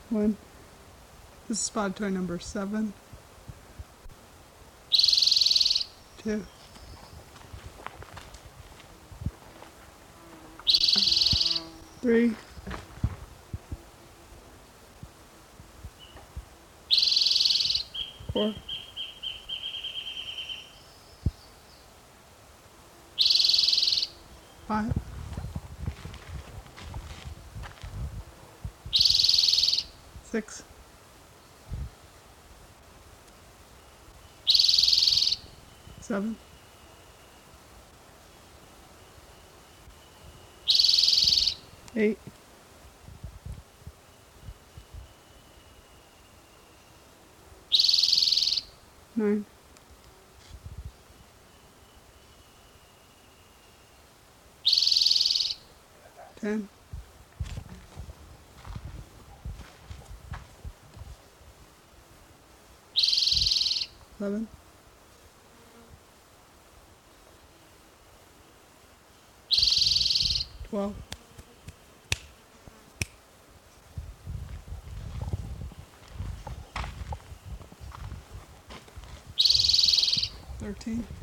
1. This is spot toy number 7. 2. 3. 4. 5. 6. 7. 8. 9. 10. 11. 12. 13.